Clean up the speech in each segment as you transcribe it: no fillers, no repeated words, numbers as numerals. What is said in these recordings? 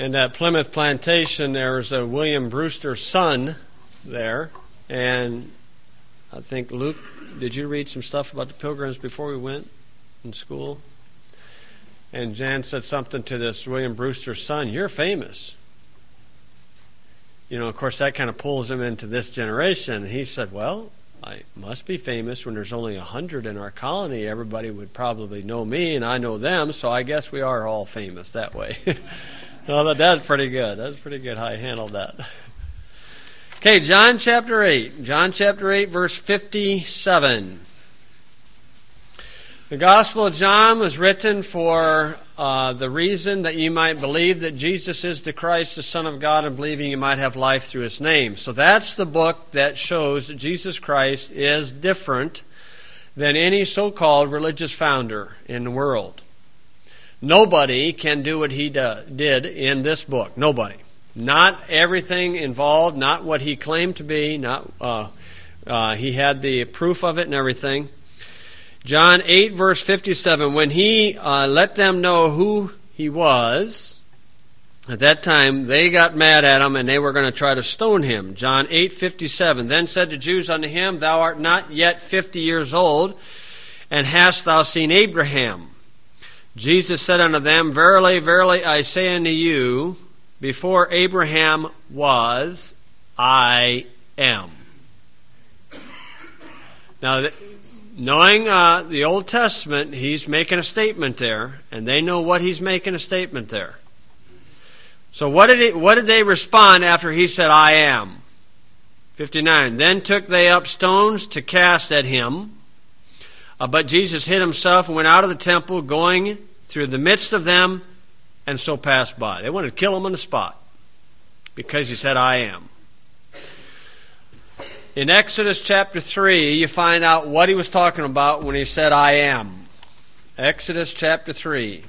And at Plymouth Plantation, there was a William Brewster's son there. And I think, Luke, did you read some stuff about the Pilgrims before we went in school? And Jan said something to this William Brewster's son, "You're famous." You know, of course, that kind of pulls him into this generation. He said, "Well, I must be famous when there's only 100 in our colony. Everybody would probably know me, and I know them, so I guess we are all famous that way." Well, that's pretty good. That's pretty good how he handled that. Okay, John chapter 8. John chapter 8, verse 57. The Gospel of John was written for the reason that you might believe that Jesus is the Christ, the Son of God, and believing you might have life through His name. So that's the book that shows that Jesus Christ is different than any so-called religious founder in the world. Nobody can do what He did in this book. Nobody. Not everything involved, not what He claimed to be. He had the proof of it and everything. John 8, verse 57, when He let them know who He was, at that time they got mad at Him and they were going to try to stone Him. John 8, 57, then said the Jews unto Him, Thou art not yet 50 years old, and hast thou seen Abraham? Jesus said unto them, Verily, verily, I say unto you, before Abraham was, I am. Now, knowing the Old Testament, He's making a statement there, and they know what He's making a statement there. So what did they respond after He said, I am? 59, then took they up stones to cast at Him. But Jesus hid Himself and went out of the temple, going through the midst of them, and so passed by. They wanted to kill Him on the spot because He said, I am. In Exodus chapter 3, you find out what He was talking about when He said, I am. Exodus chapter 3.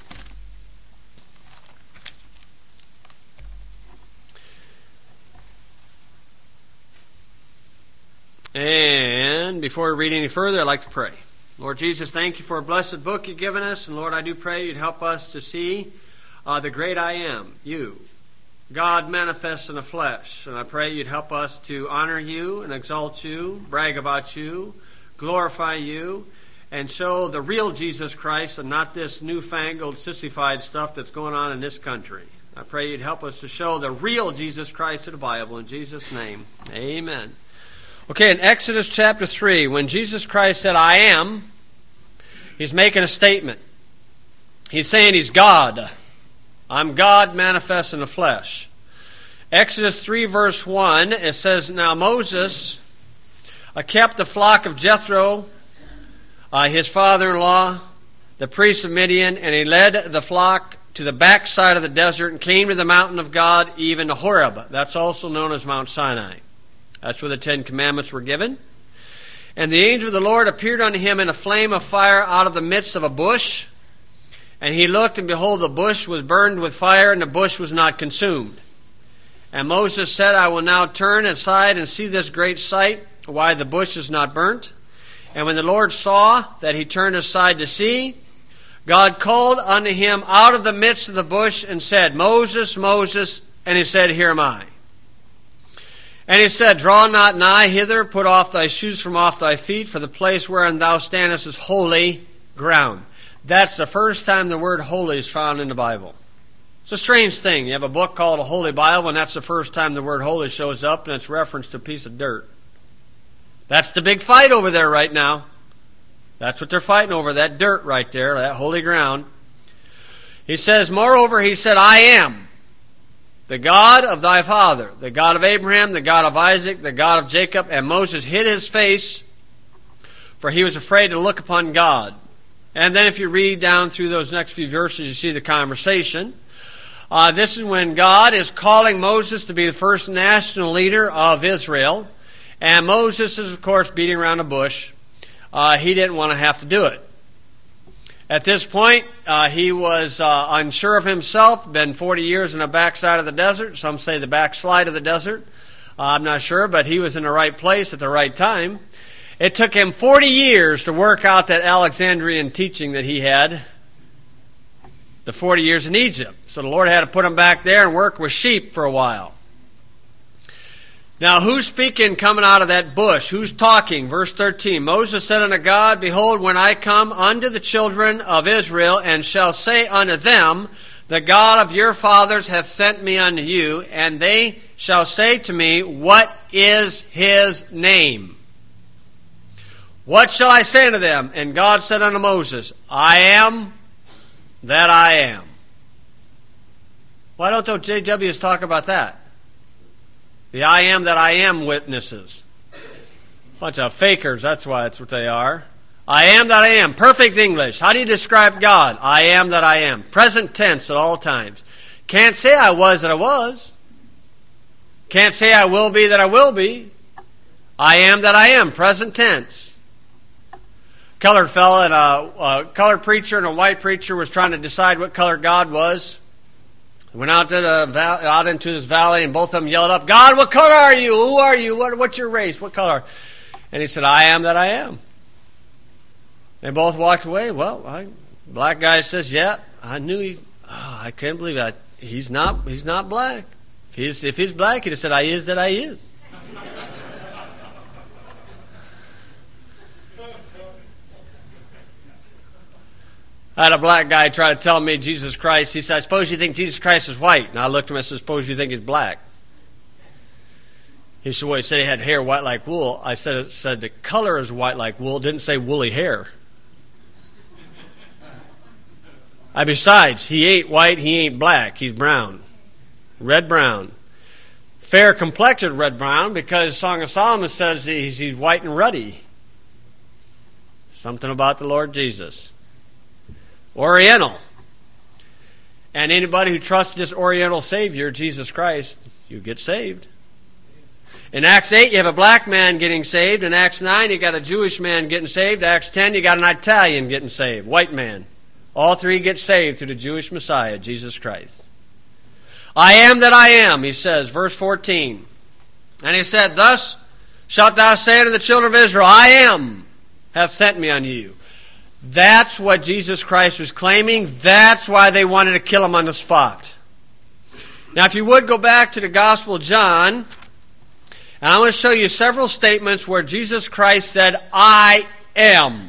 And before we read any further, I'd like to pray. Lord Jesus, thank You for a blessed book You've given us. And Lord, I do pray You'd help us to see the great I am, You, God manifests in the flesh. And I pray You'd help us to honor You and exalt You, brag about You, glorify You, and show the real Jesus Christ and not this newfangled, sissified stuff that's going on in this country. I pray You'd help us to show the real Jesus Christ of the Bible. In Jesus' name, amen. Okay, in Exodus chapter 3, when Jesus Christ said, I am, He's making a statement. He's saying He's God. I'm God manifest in the flesh. Exodus 3, verse 1, it says, Now Moses kept the flock of Jethro, his father-in-law, the priest of Midian, and he led the flock to the backside of the desert and came to the mountain of God, even to Horeb. That's also known as Mount Sinai. That's where the 10 Commandments were given. And the angel of the Lord appeared unto him in a flame of fire out of the midst of a bush. And he looked, and behold, the bush was burned with fire, and the bush was not consumed. And Moses said, I will now turn aside and see this great sight, why the bush is not burnt. And when the Lord saw that he turned aside to see, God called unto him out of the midst of the bush and said, Moses, Moses. And he said, Here am I. And he said, Draw not nigh hither, put off thy shoes from off thy feet, for the place wherein thou standest is holy ground. That's the first time the word holy is found in the Bible. It's a strange thing. You have a book called a Holy Bible, and that's the first time the word holy shows up, and it's referenced to a piece of dirt. That's the big fight over there right now. That's what they're fighting over, that dirt right there, that holy ground. He says, Moreover, he said, I am the God of thy father, the God of Abraham, the God of Isaac, the God of Jacob. And Moses hid his face, for he was afraid to look upon God. And then if you read down through those next few verses, you see the conversation. This is when God is calling Moses to be the first national leader of Israel. And Moses is, of course, beating around the bush. He didn't want to have to do it. At this point, he was unsure of himself, been 40 years in the backside of the desert. Some say the backslide of the desert. I'm not sure, but he was in the right place at the right time. It took him 40 years to work out that Alexandrian teaching that he had. the 40 years in Egypt. So the Lord had to put them back there and work with sheep for a while. Now, who's speaking coming out of that bush? Who's talking? Verse 13, Moses said unto God, Behold, when I come unto the children of Israel, and shall say unto them, The God of your fathers hath sent me unto you, and they shall say to me, What is his name? What shall I say unto them? And God said unto Moses, I am that I am. Why don't those JWs talk about that? The I am that I am witnesses. Bunch of fakers, that's why that's what they are. I am that I am. Perfect English. How do you describe God? I am that I am. Present tense at all times. Can't say I was that I was. Can't say I will be that I will be. I am that I am. Present tense. Colored fella and a colored preacher and a white preacher was trying to decide what color God was. Went out to out into this valley, and both of them yelled up, God, what color are you? Who are you? What's your race? What color? And he said, I am that I am. They both walked away. Well, black guy says, yeah, I knew he. Oh, I can't believe it. He's not black. If he's black, he'd have said, I is that I is. I had a black guy try to tell me Jesus Christ. He said, I suppose you think Jesus Christ is white. And I looked at him and said, suppose you think he's black. He said, well, he said he had hair white like wool. I said the color is white like wool. It didn't say woolly hair. Besides, he ain't white, he ain't black. He's brown. Red-brown. Fair-complected red-brown, because Song of Solomon says he's white and ruddy. Something about the Lord Jesus. Oriental. And anybody who trusts this Oriental Savior, Jesus Christ, you get saved. In Acts 8, you have a black man getting saved. In Acts 9, you got a Jewish man getting saved. Acts 10, you got an Italian getting saved, white man. All three get saved through the Jewish Messiah, Jesus Christ. I am that I am, he says, verse 14. And he said, Thus shalt thou say unto the children of Israel, I am, hath sent me unto you. That's what Jesus Christ was claiming. That's why they wanted to kill him on the spot. Now, if you would go back to the Gospel of John, and I want to show you several statements where Jesus Christ said, I am.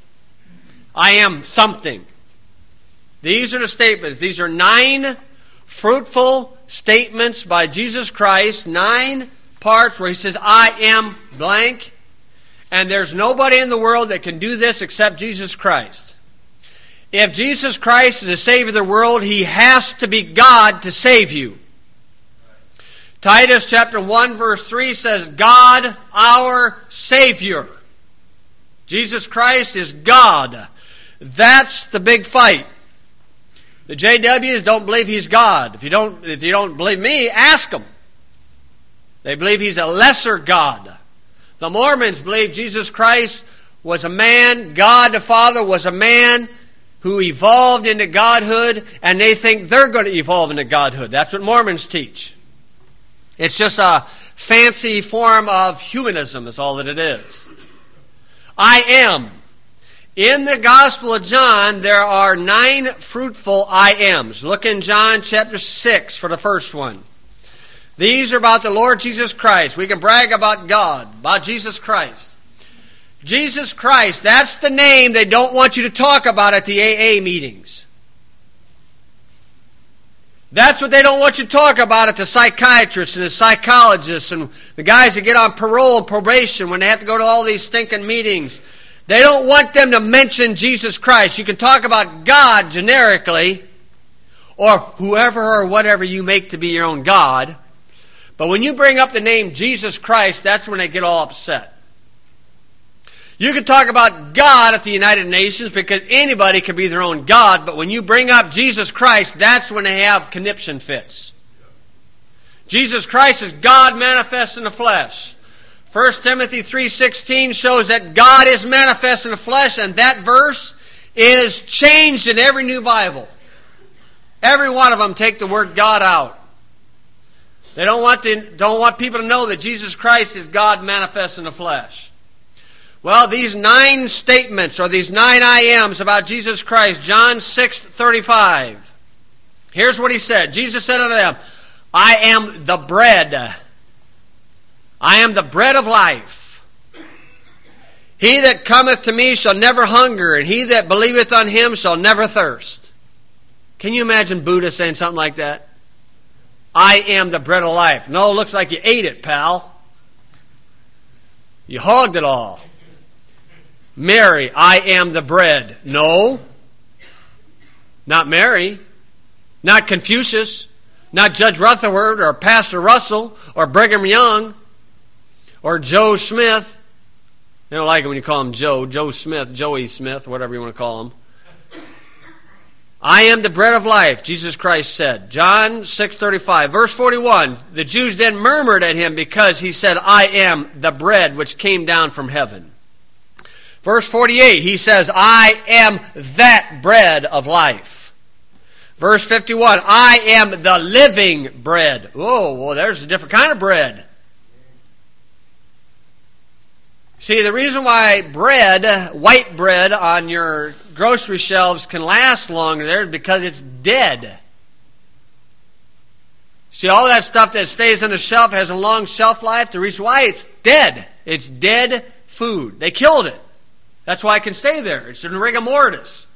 I am something. These are the statements. These are 9 fruitful statements by Jesus Christ, 9 parts where he says, I am blank. And there's nobody in the world that can do this except Jesus Christ. If Jesus Christ is the Savior of the world, he has to be God to save you. Titus chapter 1 verse 3 says, God our Savior. Jesus Christ is God. That's the big fight. The JWs don't believe he's God. If you don't believe me, ask them. They believe he's a lesser God. The Mormons believe Jesus Christ was a man, God the Father was a man who evolved into godhood, and they think they're going to evolve into godhood. That's what Mormons teach. It's just a fancy form of humanism is all that it is. I am. In the Gospel of John, there are 9 fruitful I ams. Look in John chapter 6 for the first one. These are about the Lord Jesus Christ. We can brag about God, about Jesus Christ. Jesus Christ, that's the name they don't want you to talk about at the AA meetings. That's what they don't want you to talk about at the psychiatrists and the psychologists and the guys that get on parole and probation when they have to go to all these stinking meetings. They don't want them to mention Jesus Christ. You can talk about God generically, or whoever or whatever you make to be your own God. But when you bring up the name Jesus Christ, that's when they get all upset. You can talk about God at the United Nations because anybody can be their own God, but when you bring up Jesus Christ, that's when they have conniption fits. Jesus Christ is God manifest in the flesh. 1 Timothy 3:16 shows that God is manifest in the flesh, and that verse is changed in every new Bible. Every one of them take the word God out. They don't want people to know that Jesus Christ is God manifest in the flesh. Well, these 9 statements, or these 9 I ams about Jesus Christ, John 6:35. Here's what he said. Jesus said unto them, I am the bread. I am the bread of life. He that cometh to me shall never hunger, and he that believeth on him shall never thirst. Can you imagine Buddha saying something like that? I am the bread of life. No, it looks like you ate it, pal. You hogged it all. Mary, I am the bread. No. Not Mary. Not Confucius. Not Judge Rutherford or Pastor Russell or Brigham Young or Joe Smith. They don't like it when you call him Joe Smith, Joey Smith, whatever you want to call him. I am the bread of life, Jesus Christ said. John 6:35. Verse 41. The Jews then murmured at him because he said, I am the bread which came down from heaven. Verse 48. He says, I am that bread of life. Verse 51. I am the living bread. Whoa, well, there's a different kind of bread. See, the reason why bread, white bread on your grocery shelves can last longer there is because it's dead. See, all that stuff that stays on the shelf has a long shelf life. The reason why it's dead. It's dead food. They killed it. That's why it can stay there. It's in rigor mortis.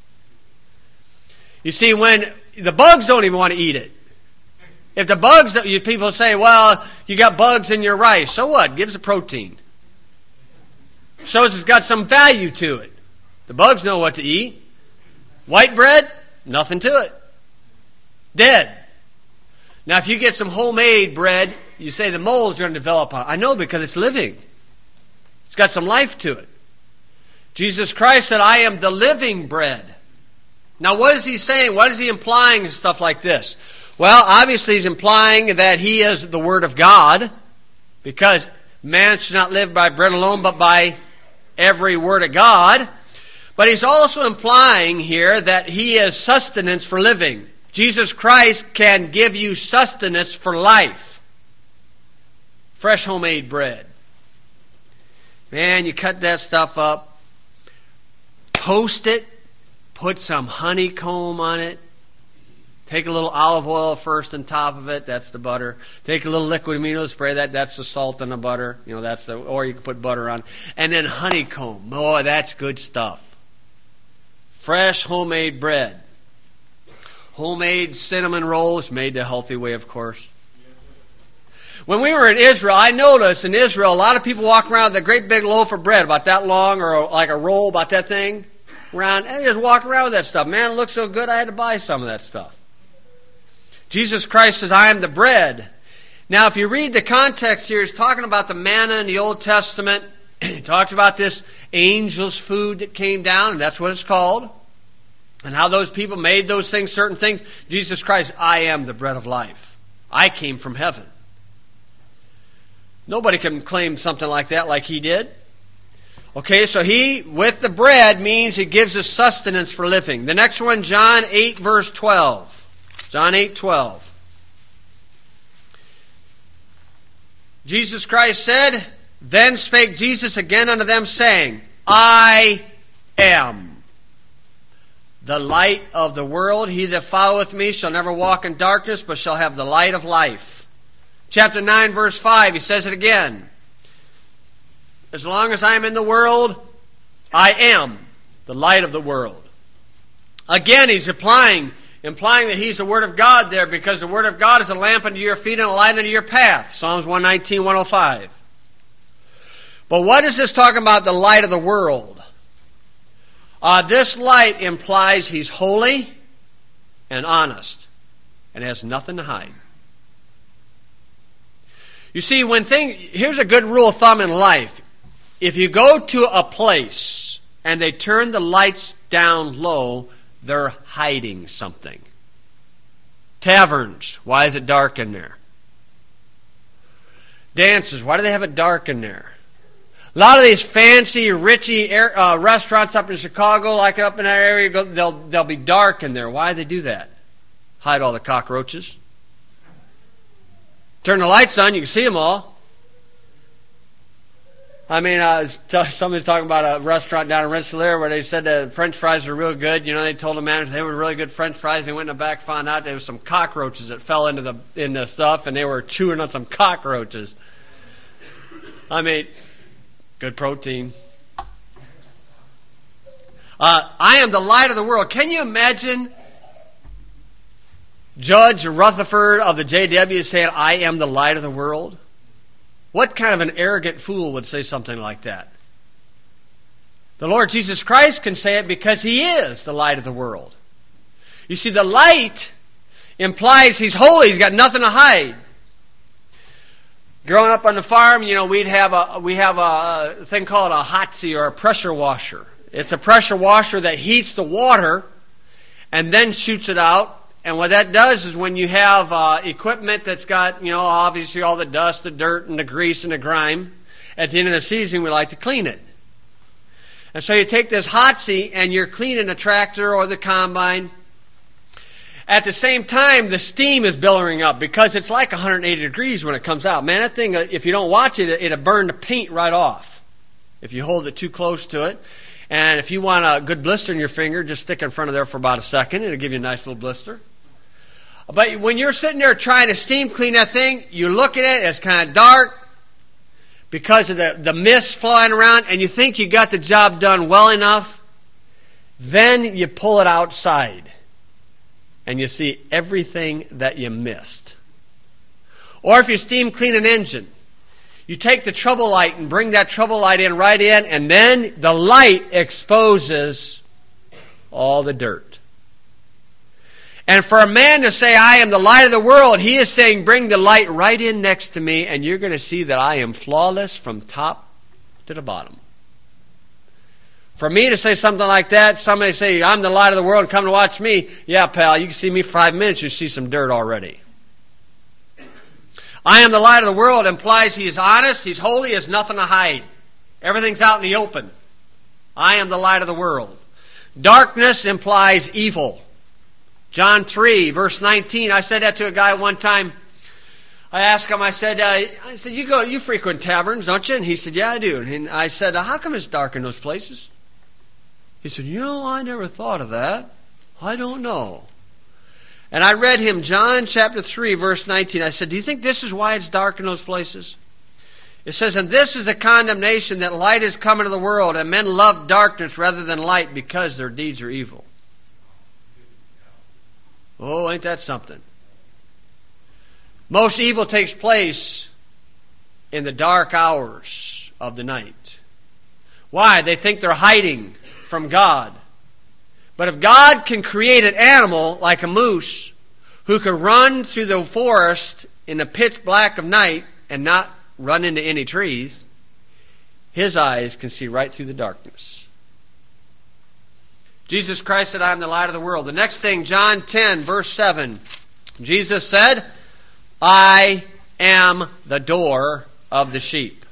You see, when the bugs don't even want to eat it. If the bugs, people say, well, you got bugs in your rice. So what? Gives it protein. Shows it's got some value to it. The bugs know what to eat. White bread, nothing to it. Dead. Now, if you get some homemade bread, you say the mold's going to develop on it. I know, because it's living. It's got some life to it. Jesus Christ said, I am the living bread. Now, what is he saying? What is he implying and stuff like this? Well, obviously he's implying that he is the Word of God, because man should not live by bread alone, but by every word of God. But he's also implying here that he is sustenance for living. Jesus Christ can give you sustenance for life. Fresh homemade bread. Man, you cut that stuff up, toast it, put some honeycomb on it, take a little olive oil first on top of it, that's the butter. Take a little liquid amino spray, that's the salt and the butter. Or you can put butter on. And then honeycomb. Oh, that's good stuff. Fresh homemade bread. Homemade cinnamon rolls, made the healthy way, of course. When we were in Israel, I noticed in Israel, a lot of people walk around with a great big loaf of bread, about that long, or like a roll about that thing, around, and just walk around with that stuff. Man, it looks so good, I had to buy some of that stuff. Jesus Christ says, I am the bread. Now, if you read the context here, he's talking about the manna in the Old Testament. He talks about this angel's food that came down, and that's what it's called. And how those people made those things, certain things. Jesus Christ, I am the bread of life. I came from heaven. Nobody can claim something like that like he did. Okay, so he, with the bread, means he gives us sustenance for living. The next one, John 8, verse 12. John 8:12. Jesus Christ said, Then spake Jesus again unto them, saying, I am the light of the world. He that followeth me shall never walk in darkness, but shall have the light of life. Chapter 9, verse 5, he says it again. As long as I am in the world, I am the light of the world. Again, he's implying that he's the Word of God there, because the Word of God is a lamp unto your feet and a light unto your path. Psalms 119, 105. But what is this talking about, the light of the world? This light implies he's holy and honest and has nothing to hide. You see, here's a good rule of thumb in life. If you go to a place and they turn the lights down low, they're hiding something. Taverns, why is it dark in there? Dances, why do they have it dark in there? A lot of these fancy, richy restaurants up in Chicago, like up in that area, they'll be dark in there. Why do they do that? Hide all the cockroaches. Turn the lights on, you can see them all. I mean, somebody's talking about a restaurant down in Rensselaer where they said the French fries are real good. You know, they told the manager they were really good French fries. They went in the back, found out there was some cockroaches that fell into the stuff, and they were chewing on some cockroaches. I mean, good protein. I am the light of the world. Can you imagine Judge Rutherford of the JW saying, I am the light of the world? What kind of an arrogant fool would say something like that? The Lord Jesus Christ can say it because He is the light of the world. You see, the light implies He's holy. He's got nothing to hide. Growing up on the farm, you know, we have a thing called a hotsie or a pressure washer. It's a pressure washer that heats the water and then shoots it out. And what that does is when you have equipment that's got, you know, obviously all the dust, the dirt, and the grease and the grime, at the end of the season we like to clean it. And so you take this hotsie and you're cleaning the tractor or the combine. At the same time, the steam is billowing up because it's like 180 degrees when it comes out. Man, that thing, if you don't watch it, it'll burn the paint right off if you hold it too close to it. And if you want a good blister in your finger, just stick it in front of there for about a second. It'll give you a nice little blister. But when you're sitting there trying to steam clean that thing, you look at it, it's kind of dark because of the mist flying around, and you think you got the job done well enough. Then you pull it outside, and you see everything that you missed. Or if you steam clean an engine, you take the trouble light and bring that trouble light in right in, and then the light exposes all the dirt. And for a man to say, I am the light of the world, he is saying, bring the light right in next to me, and you're going to see that I am flawless from top to the bottom. For me to say something like that, somebody say, I'm the light of the world and come to watch me. Yeah, pal, you can see me for 5 minutes, you see some dirt already. I am the light of the world implies he is honest, he's holy, he has nothing to hide. Everything's out in the open. I am the light of the world. Darkness implies evil. John 3, verse 19, I said that to a guy one time. I asked him, I said, you frequent taverns, don't you? And he said, yeah, I do. And I said, how come it's dark in those places? He said, I never thought of that. I don't know. And I read him John chapter 3, verse 19. I said, do you think this is why it's dark in those places? It says, and this is the condemnation that light is come into the world, and men love darkness rather than light because their deeds are evil. Oh, ain't that something? Most evil takes place in the dark hours of the night. Why? They think they're hiding from God. But if God can create an animal like a moose who can run through the forest in the pitch black of night and not run into any trees, His eyes can see right through the darkness. Jesus Christ said, I am the light of the world. The next thing, John 10, verse 7. Jesus said, I am the door of the sheep.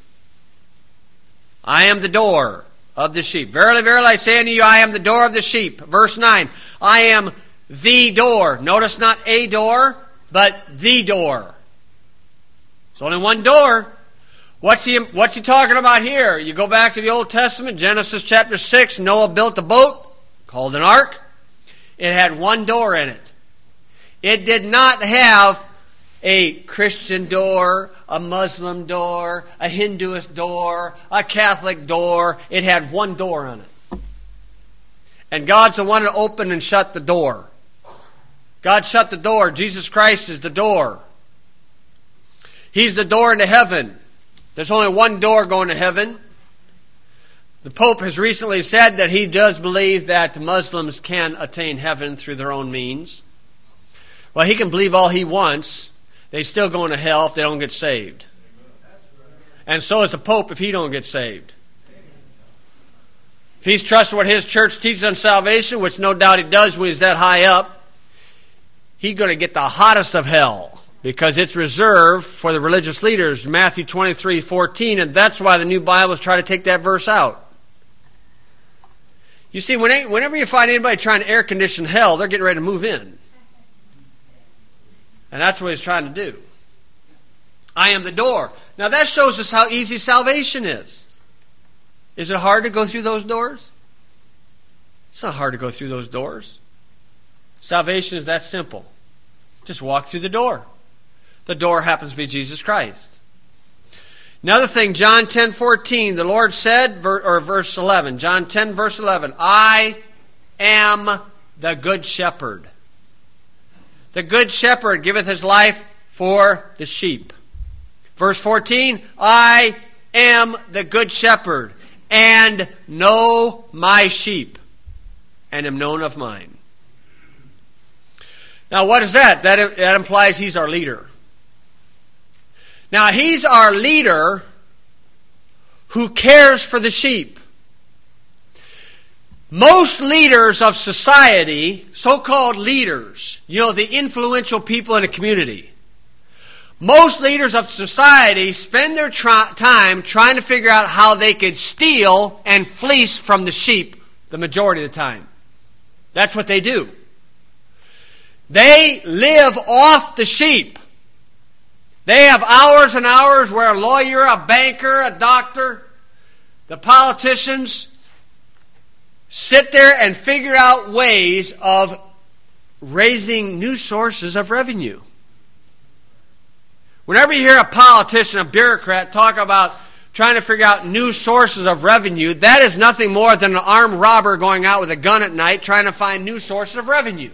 I am the door of the sheep. Verily, verily, I say unto you, I am the door of the sheep. Verse 9, I am the door. Notice not a door, but the door. There's only one door. What's he talking about here? You go back to the Old Testament, Genesis chapter 6, Noah built a boat called an ark. It had one door in it. It did not have a Christian door, a Muslim door, a Hinduist door, a Catholic door. It had one door on it. And God's the one that opened and shut the door. God shut the door. Jesus Christ is the door. He's the door into heaven. There's only one door going to heaven. The Pope has recently said that he does believe that Muslims can attain heaven through their own means. Well, he can believe all he wants. They still go into hell if they don't get saved. And so is the Pope if he don't get saved. If he's trusting what his church teaches on salvation, which no doubt he does when he's that high up, he's going to get the hottest of hell. Because it's reserved for the religious leaders, Matthew 23:14, and that's why the New Bibles try to take that verse out. You see, whenever you find anybody trying to air condition hell, they're getting ready to move in. And that's what he's trying to do. I am the door. Now that shows us how easy salvation is. Is it hard to go through those doors? It's not hard to go through those doors. Salvation is that simple. Just walk through the door. The door happens to be Jesus Christ. Another thing, John 10:14, the Lord said, or verse 11, John 10, verse 11, I am the good shepherd. The good shepherd giveth his life for the sheep. Verse 14, I am the good shepherd, and know my sheep, and am known of mine. Now what is that? That implies he's our leader. Now he's our leader who cares for the sheep. Most leaders of society, so-called leaders, the influential people in a community, most leaders of society spend their time trying to figure out how they could steal and fleece from the sheep the majority of the time. That's what they do. They live off the sheep. They have hours and hours where a lawyer, a banker, a doctor, the politicians sit there and figure out ways of raising new sources of revenue. Whenever you hear a politician, a bureaucrat, talk about trying to figure out new sources of revenue, that is nothing more than an armed robber going out with a gun at night trying to find new sources of revenue.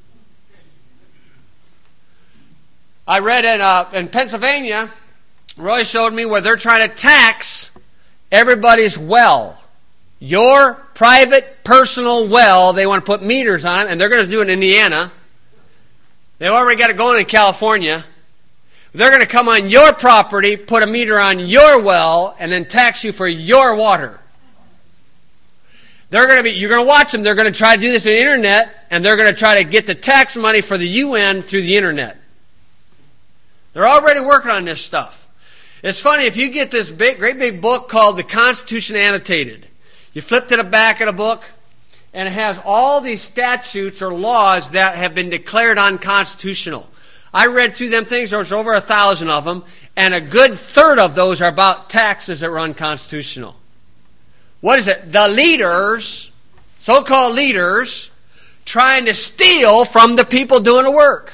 I read in Pennsylvania, Roy showed me where they're trying to tax everybody's well. Your private, personal well, they want to put meters on, and they're going to do it in Indiana. They've already got it going in California. They're going to come on your property, put a meter on your well, and then tax you for your water. You're going to watch them. They're going to try to do this on the internet, and they're going to try to get the tax money for the UN through the internet. They're already working on this stuff. It's funny, if you get this great big book called The Constitution Annotated, you flip to the back of the book, and it has all these statutes or laws that have been declared unconstitutional. I read through them things. There's over 1,000 of them, and a good third of those are about taxes that were unconstitutional. What is it? The leaders, so-called leaders, trying to steal from the people doing the work.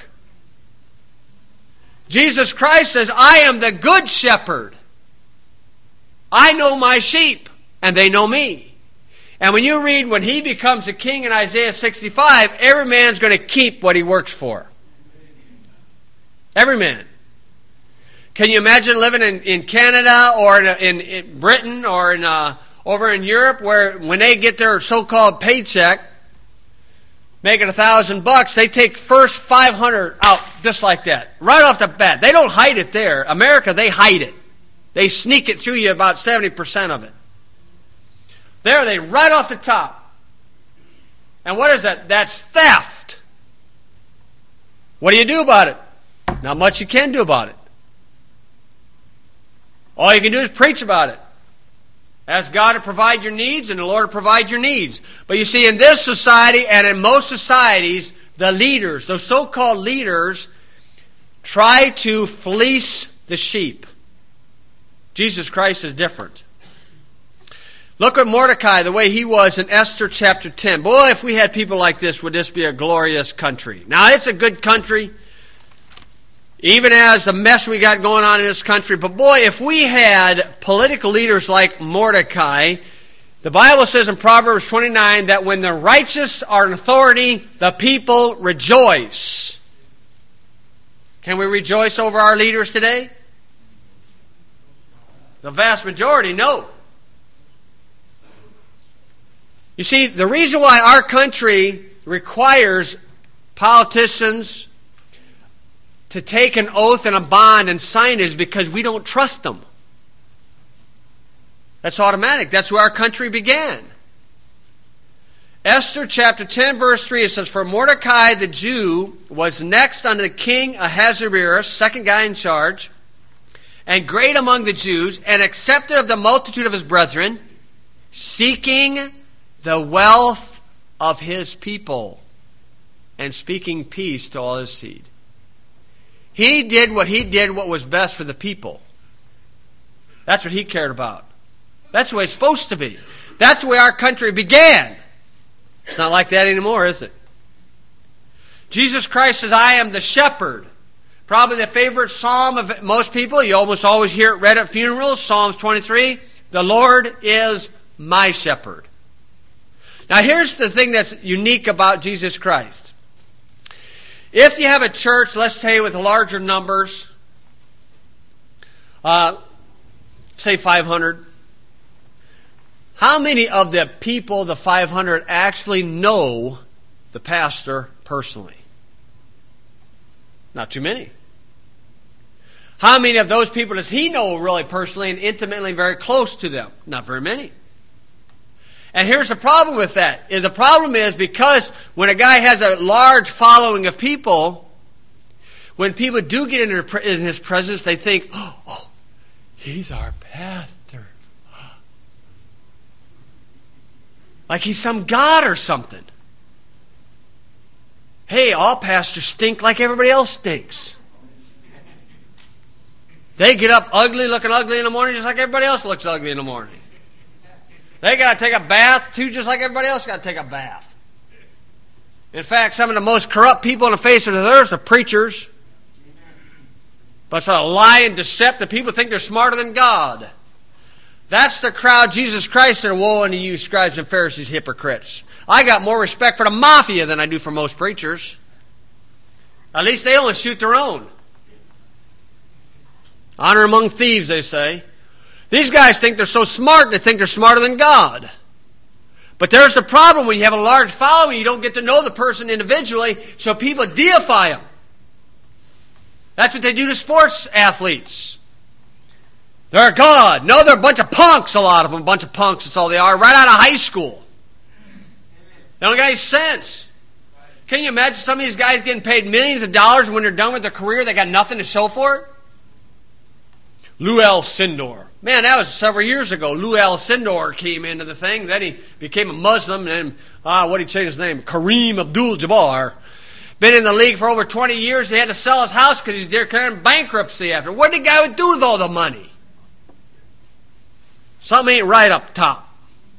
Jesus Christ says, I am the good shepherd. I know my sheep, and they know me. And when you read when he becomes a king in Isaiah 65, every man's going to keep what he works for. Every man. Can you imagine living in Canada or in Britain or over in Europe where when they get their so-called paycheck, making $1,000, they take first 500 out just like that, right off the bat. They don't hide it there. America, they hide it. They sneak it through you about 70% of it. There they, right off the top. And what is that? That's theft. What do you do about it? Not much you can do about it. All you can do is preach about it. Ask God to provide your needs, and the Lord to provide your needs. But you see, in this society and in most societies, the leaders, those so-called leaders, try to fleece the sheep. Jesus Christ is different. Look at Mordecai, the way he was in Esther chapter 10. Boy, if we had people like this, would this be a glorious country? Now, it's a good country, even as the mess we got going on in this country. But boy, if we had political leaders like Mordecai, the Bible says in Proverbs 29 that when the righteous are in authority, the people rejoice. Can we rejoice over our leaders today? The vast majority, no. You see, the reason why our country requires politicians to take an oath and a bond and sign it is because we don't trust them. That's automatic. That's where our country began. Esther chapter 10 verse 3, it says, For Mordecai the Jew was next unto the king Ahasuerus, second guy in charge, and great among the Jews, and accepted of the multitude of his brethren, seeking the wealth of his people, and speaking peace to all his seed. He did what was best for the people. That's what he cared about. That's the way it's supposed to be. That's the way our country began. It's not like that anymore, is it? Jesus Christ says, I am the shepherd. Probably the favorite psalm of most people. You almost always hear it read at funerals. Psalms 23. The Lord is my shepherd. Now here's the thing that's unique about Jesus Christ. If you have a church, let's say with larger numbers, say 500, how many of the people, the 500, actually know the pastor personally? Not too many. How many of those people does he know really personally and intimately very close to them? Not very many. And here's the problem with that. The problem is because when a guy has a large following of people, when people do get in his presence, they think, oh, he's our pastor. Like he's some god or something. Hey, all pastors stink like everybody else stinks. They get up looking ugly in the morning just like everybody else looks ugly in the morning. They got to take a bath too just like everybody else got to take a bath. In fact, some of the most corrupt people on the face of the earth are preachers. But it's a lie and deceptive. People think they're smarter than God. That's the crowd Jesus Christ said, woe unto you, scribes and Pharisees, hypocrites. I got more respect for the mafia than I do for most preachers. At least they only shoot their own. Honor among thieves, they say. These guys think they're so smart, they think they're smarter than God. But there's the problem when you have a large following, you don't get to know the person individually, so people deify them. That's what they do to sports athletes. They're a god. No, they're a bunch of punks, a lot of them. A bunch of punks, that's all they are, right out of high school. They don't got any sense. Can you imagine some of these guys getting paid millions of dollars when they're done with their career, they got nothing to show for it? Lou Alcindor. Man, that was several years ago. Lou Alcindor came into the thing. Then he became a Muslim. And what did he change his name? Kareem Abdul-Jabbar. Been in the league for over 20 years. He had to sell his house because he's declaring bankruptcy after. What did the guy do with all the money? Something ain't right up top.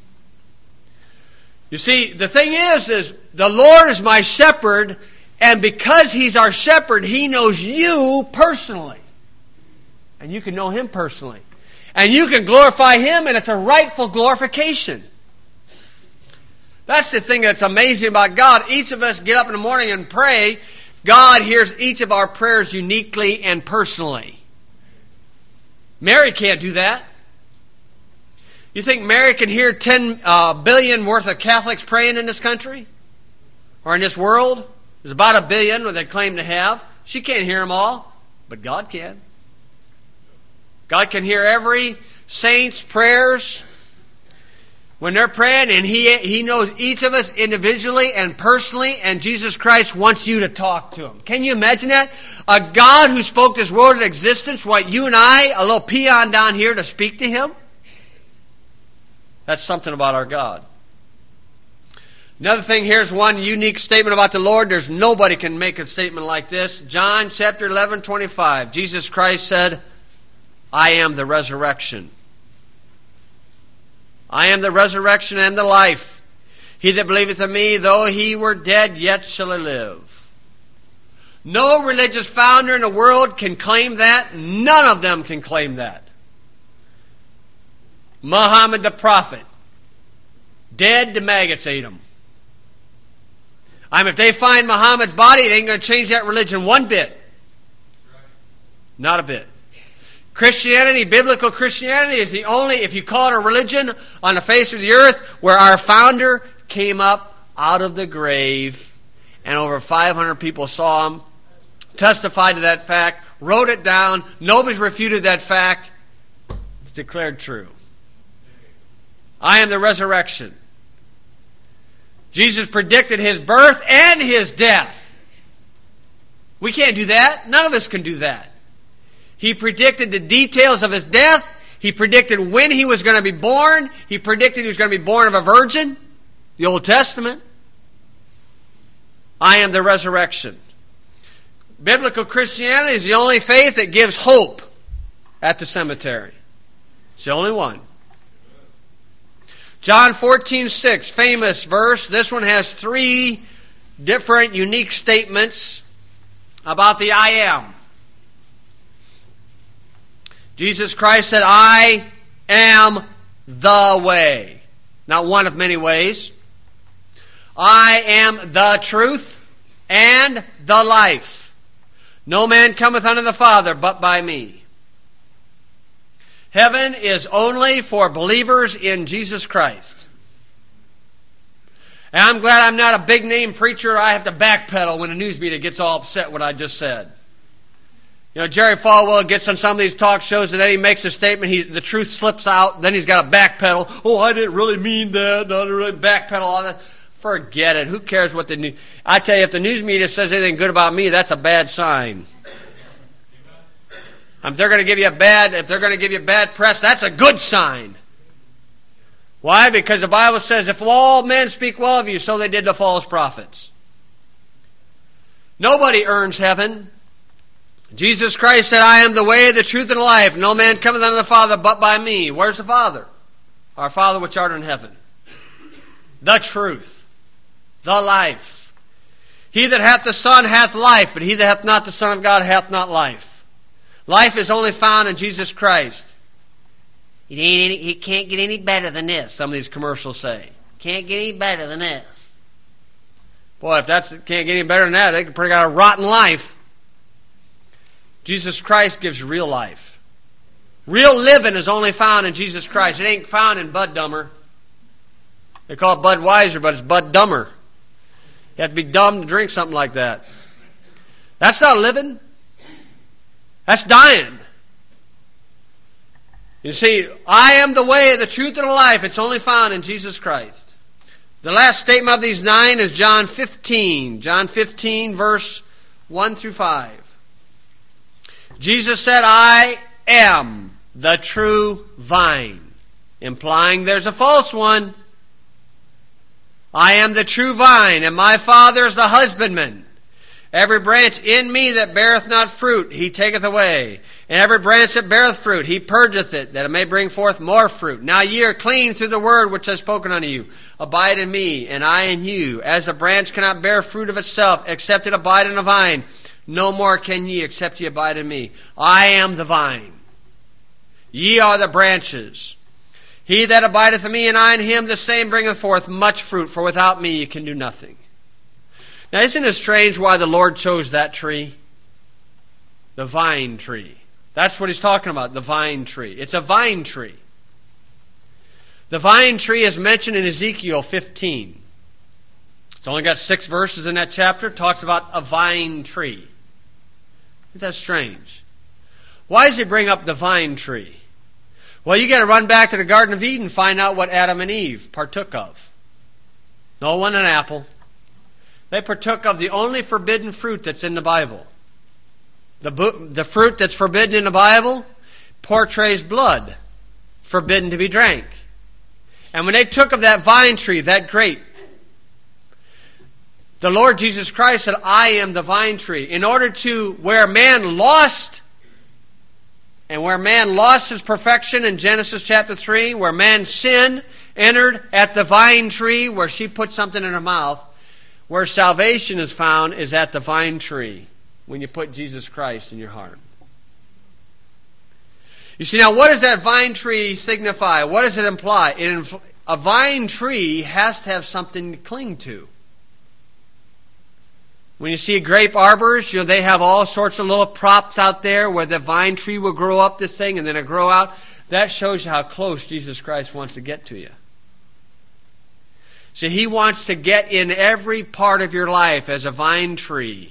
You see, the thing is the Lord is my shepherd, and because he's our shepherd, he knows you personally. And you can know him personally. And you can glorify him, and it's a rightful glorification. That's the thing that's amazing about God. Each of us get up in the morning and pray. God hears each of our prayers uniquely and personally. Mary can't do that. You think Mary can hear 10 billion worth of Catholics praying in this country? Or in this world? There's about 1 billion that they claim to have. She can't hear them all, but God can. God can hear every saint's prayers when they're praying, and He knows each of us individually and personally, and Jesus Christ wants you to talk to Him. Can you imagine that? A God who spoke this world into existence, what, you and I, a little peon down here to speak to Him? That's something about our God. Another thing, here's one unique statement about the Lord. There's nobody can make a statement like this. John chapter 11, 25. Jesus Christ said, I am the resurrection. I am the resurrection and the life. He that believeth in me, though he were dead, yet shall he live. No religious founder in the world can claim that. None of them can claim that. Muhammad the prophet, dead, the maggots ate him. If they find Muhammad's body, it ain't going to change that religion one bit. Not a bit. Christianity, biblical Christianity, is the only, if you call it a religion, on the face of the earth where our founder came up out of the grave and over 500 people saw him, testified to that fact, wrote it down, nobody's refuted that fact. It's declared true. I am the resurrection. Jesus predicted his birth and his death. We can't do that. None of us can do that. He predicted the details of his death. He predicted when he was going to be born. He predicted he was going to be born of a virgin. The Old Testament. I am the resurrection. Biblical Christianity is the only faith that gives hope at the cemetery. It's the only one. John 14:6, famous verse. This one has 3 different unique statements about the I am. Jesus Christ said, I am the way. Not one of many ways. I am the truth and the life. No man cometh unto the Father but by me. Heaven is only for believers in Jesus Christ. And I'm glad I'm not a big name preacher. I have to backpedal when a news media gets all upset what I just said. You know, Jerry Falwell gets on some of these talk shows and then he makes a statement, the truth slips out, then he's got to backpedal. Oh, I didn't really mean that. I didn't really backpedal all that. Forget it. Who cares what the news... I tell you, if the news media says anything good about me, that's a bad sign. If they're going to give you bad press, that's a good sign. Why? Because the Bible says, if all men speak well of you, so they did the false prophets. Nobody earns heaven. Jesus Christ said, I am the way, the truth, and the life. No man cometh unto the Father but by me. Where's the Father? Our Father which art in heaven. The truth. The life. He that hath the Son hath life, but he that hath not the Son of God hath not life. Life is only found in Jesus Christ. It can't get any better than this, some of these commercials say. Can't get any better than this. Boy, if that can't get any better than that, they could pretty got a rotten life. Jesus Christ gives real life. Real living is only found in Jesus Christ. It ain't found in Bud Dummer. They call it Budweiser, but it's Bud Dumber. You have to be dumb to drink something like that. That's not living. That's dying. You see, I am the way, the truth, and the life. It's only found in Jesus Christ. The last statement of these 9 is John 15. John 15, verse 1 through 5. Jesus said, I am the true vine, implying there's a false one. I am the true vine, and my Father is the husbandman. Every branch in me that beareth not fruit, he taketh away. And every branch that beareth fruit, he purgeth it, that it may bring forth more fruit. Now ye are clean through the word which I have spoken unto you. Abide in me, and I in you. As the branch cannot bear fruit of itself, except it abide in the vine, no more can ye, except ye abide in me. I am the vine. Ye are the branches. He that abideth in me, and I in him, the same bringeth forth much fruit, for without me ye can do nothing. Now, isn't it strange why the Lord chose that tree? The vine tree. That's what he's talking about, the vine tree. It's a vine tree. The vine tree is mentioned in Ezekiel 15. It's only got 6 verses in that chapter. It talks about a vine tree. Isn't that strange? Why does he bring up the vine tree? Well, you got to run back to the Garden of Eden and find out what Adam and Eve partook of. No one an apple. They partook of the only forbidden fruit that's in the Bible. The fruit that's forbidden in the Bible portrays blood, forbidden to be drank. And when they took of that vine tree, that grape, the Lord Jesus Christ said, I am the vine tree. In order to, where man lost his perfection in Genesis chapter 3, where man's sin entered at the vine tree, where she put something in her mouth, where salvation is found is at the vine tree, when you put Jesus Christ in your heart. You see, now what does that vine tree signify? What does it imply? A vine tree has to have something to cling to. When you see grape arbors, they have all sorts of little props out there where the vine tree will grow up this thing and then it'll grow out. That shows you how close Jesus Christ wants to get to you. See, he wants to get in every part of your life as a vine tree.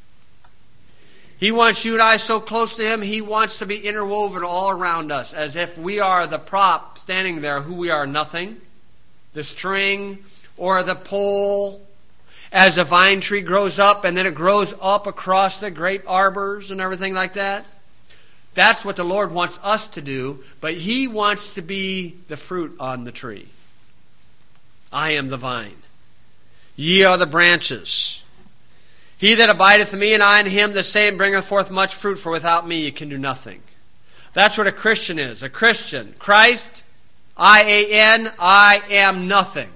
He wants you and I so close to him, he wants to be interwoven all around us, as if we are the prop standing there, who we are nothing, the string or the pole. As a vine tree grows up, and then it grows up across the grape arbors and everything like that. That's what the Lord wants us to do, but he wants to be the fruit on the tree. I am the vine. Ye are the branches. He that abideth in me, and I in him, the same bringeth forth much fruit, for without me ye can do nothing. That's what a Christian is. A Christian. Christ, I-A-N, I am nothing.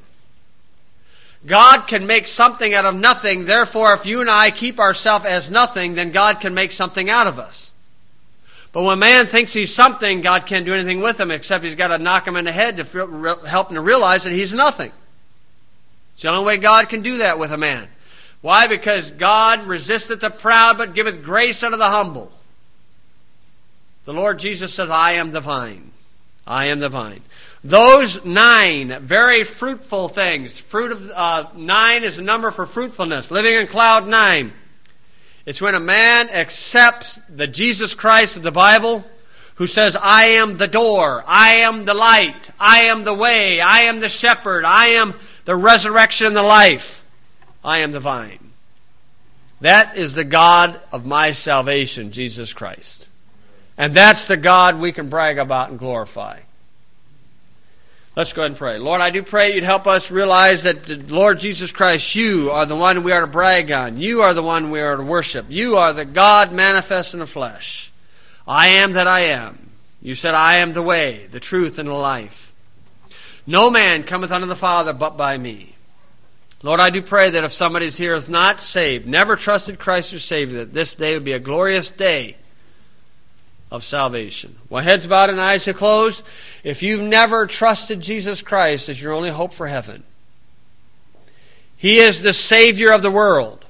God can make something out of nothing. Therefore, if you and I keep ourselves as nothing, then God can make something out of us. But when man thinks he's something, God can't do anything with him except he's got to knock him in the head to help him to realize that he's nothing. It's the only way God can do that with a man. Why? Because God resisteth the proud, but giveth grace unto the humble. The Lord Jesus says, I am the vine. I am the vine. Those 9 very fruitful things. Fruit of 9 is a number for fruitfulness. Living in cloud 9. It's when a man accepts the Jesus Christ of the Bible, who says, I am the door, I am the light, I am the way, I am the shepherd, I am the resurrection and the life. I am the vine. That is the God of my salvation, Jesus Christ. And that's the God we can brag about and glorify. Let's go ahead and pray. Lord, I do pray you'd help us realize that the Lord Jesus Christ, you are the one we are to brag on. You are the one we are to worship. You are the God manifest in the flesh. I am that I am. You said, I am the way, the truth, and the life. No man cometh unto the Father but by me. Lord, I do pray that if somebody here is not saved, never trusted Christ as Savior, that this day would be a glorious day of salvation. While heads bowed and eyes are closed, if you've never trusted Jesus Christ as your only hope for heaven, He is the Savior of the world.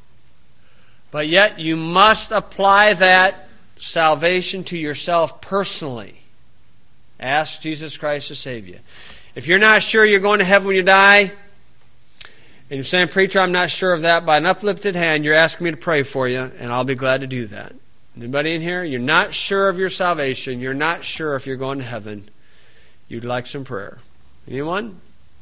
But yet you must apply that salvation to yourself personally. Ask Jesus Christ to save you. If you're not sure you're going to heaven when you die, and you're saying, preacher, I'm not sure of that, by an uplifted hand, you're asking me to pray for you, and I'll be glad to do that. Anybody in here? You're not sure of your salvation. You're not sure if you're going to heaven. You'd like some prayer. Anyone?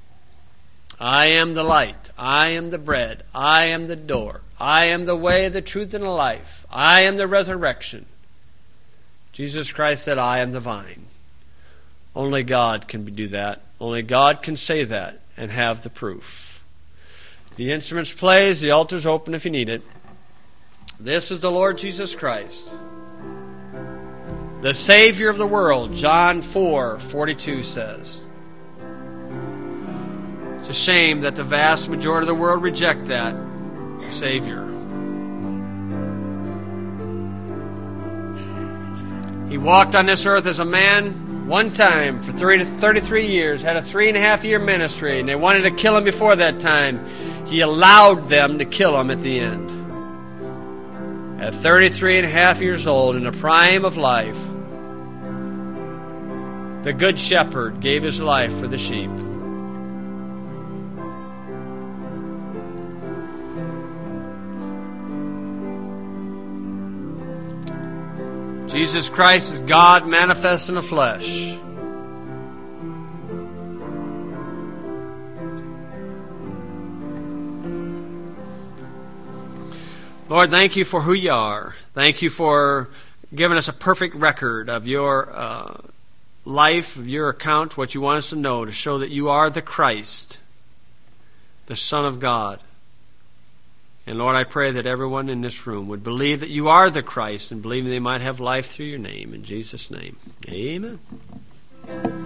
I am the light. I am the bread. I am the door. I am the way, the truth, and the life. I am the resurrection. Jesus Christ said, I am the vine. Only God can do that. Only God can say that and have the proof. The instruments plays. The altar's open if you need it. This is the Lord Jesus Christ, the Savior of the world. John 4:42 says. It's a shame that the vast majority of the world reject that Savior. He walked on this earth as a man one time for 33 years, had a 3.5-year ministry, and they wanted to kill him before that time. He allowed them to kill him at the end. At 33.5 years old, in the prime of life, the Good Shepherd gave his life for the sheep. Jesus Christ is God manifest in the flesh. Lord, thank you for who you are. Thank you for giving us a perfect record of your life, of your account, what you want us to know, to show that you are the Christ, the Son of God. And Lord, I pray that everyone in this room would believe that you are the Christ and believe they might have life through your name. In Jesus' name, amen.